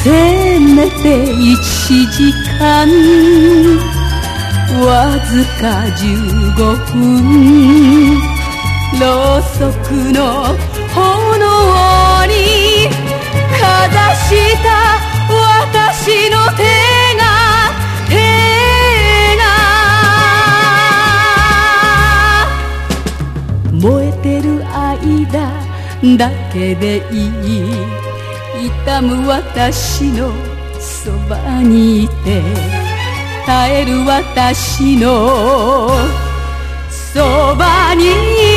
せめて1時間わずか15分ろうそくの炎にかざした私の手が燃えてる間だけでいい痛む私のそばにいて耐える私のそばにいて